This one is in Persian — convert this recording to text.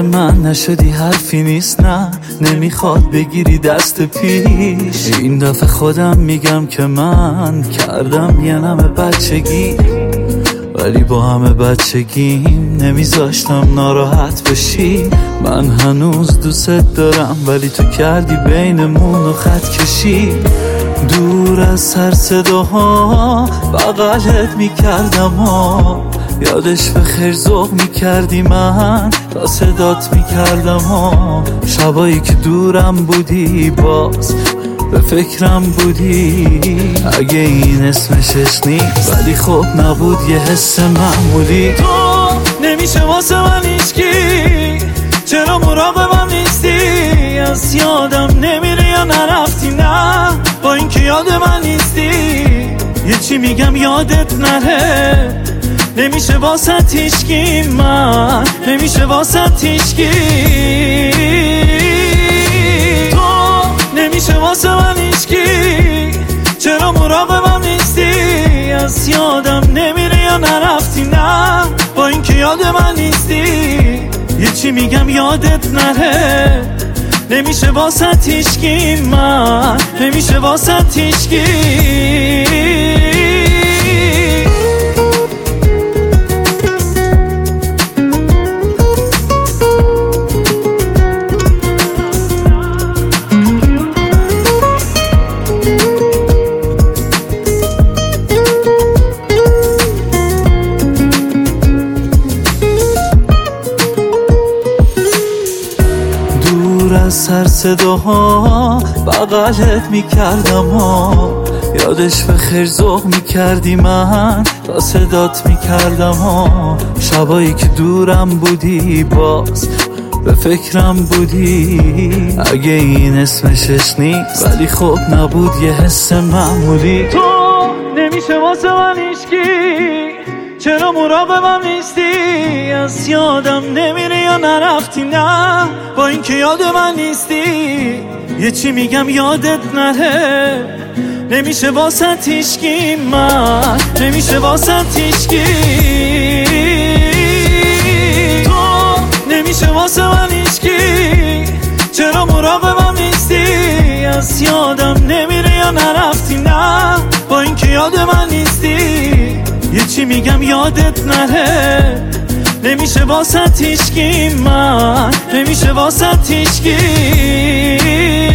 من نشدی حرفی نیست، نه نمیخواد بگیری دست پیش. این دفعه خودم میگم که من کردم یه نمه بچگی، ولی با همه بچگیم نمیذاشتم ناراحت بشی. من هنوز دوست دارم ولی تو کردی بینمون و خط کشی. دور از سر صداها بغلت میکردم ها، یادش به خیر ذوق میکردی من تا صدات میکردم ها. شبایی که دورم بودی باز به فکرم بودی، اگه این اسمشش نیست ولی خب نبود یه حس معمولی. تو نمیشه واسه من هیچکی، چرا مراقبم نیستی؟ از یادم نمیره یا نرفتی؟ نه با این که یاد من نیستی. یه چی میگم یادت نره، نمیشه واسه هیچکی، من نمیشه واسه هیچکی. تو نمیشه واسه من هیچکی، چرا مراقبم نیستی؟ از یادم نمیره یا نرفتی؟ نه با این که یاد من نیستی. یه چی میگم یادت نره، نمیشه واسه هیچکی، من نمیشه واسه هیچکی. از سر صداها بغلت میکردم ها، یادش به خیر ذوق میکردی من تا صدات میکردم ها. شبایی که دورم بودی باز به فکرم بودی، اگه این اسمشش نیست ولی خب نبود یه حس معمولی. تو نمیشه واسه من هیچکی، چرا مراقبم نیستی؟ از یادم نمیره یا نرفتی؟ نه با این که یاد من نیستی. یه چی میگم یادت نره، نمیشه واسه هیچکی، من نمیشه واسه هیچکی. تو نمیشه واسه من هیچکی، چرا مراقبم نیستی؟ از یادم نمیره یا نرفتی؟ نه با این که یاد من نیستی. یه چی میگم یادت نره، نمیشه واسه هیچکی، من نمیشه واسه هیچکی.